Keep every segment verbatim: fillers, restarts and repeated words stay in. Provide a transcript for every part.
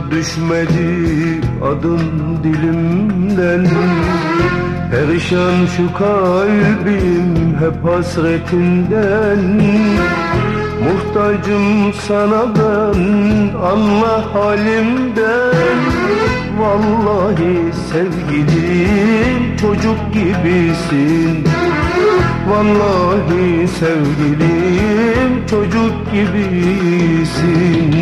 düşmedi adın dilimden. Perişan şu kalbim hep hasretinden. Muhtacım sana ben, anla halimden. Vallahi sevgilim çocuk gibisin. Vallahi sevgilim çocuk gibisin.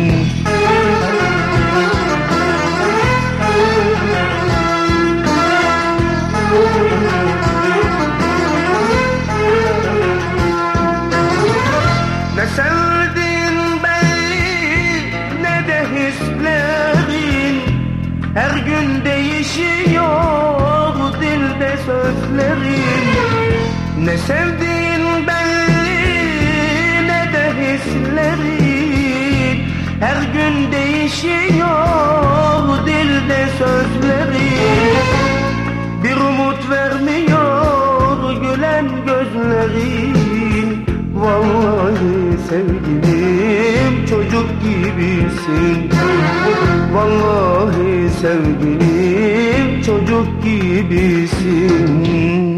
Ne sevdiğin belli ne de hislerin. Her gün değişiyor dilde sözlerin. Ne sevdiğin belli ne de hislerin. Her gün değişiyor dilde sözlerin. Bir umut vermiyor gülen gözlerin. Vallahi sevgilim çocuk gibisin. Vallahi sevgilim çocuk gibisin.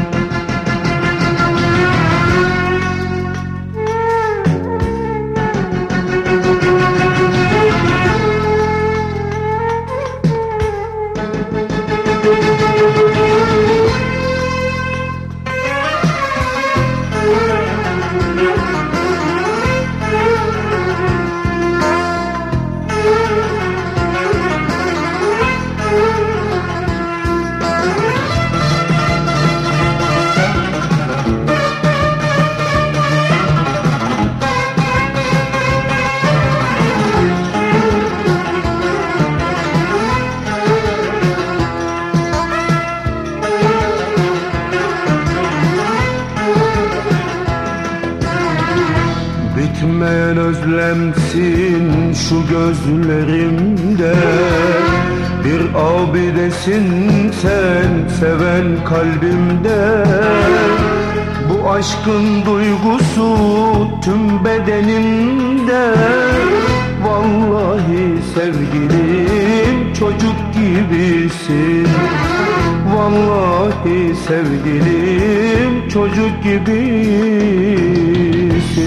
Bitmeyen özlemsin şu gözlerimde. Bir abidesin sen seven kalbimde. Bu aşkın duygusu tüm bedenimde. Vallahi sevgilim çocuk gibisin. Vallahi sevgilim çocuk gibisin.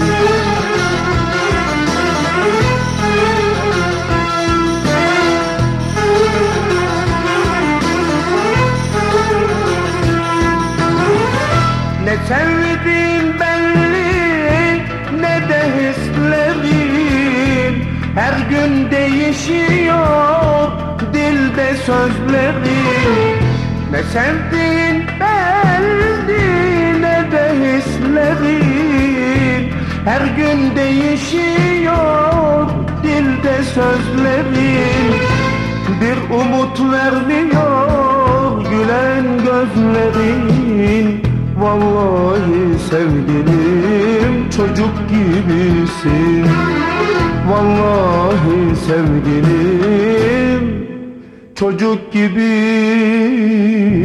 Ne sevdiğin belli ne de hislerin. Her gün değişiyor dilde sözlerin. Ne sevdiğin belli ne de hislerin. Her gün değişiyor dilde sözlerin. Bir umut vermiyor gülen gözlerin. Vallahi sevgilim çocuk gibisin. Vallahi sevgilim çocuk gibisin.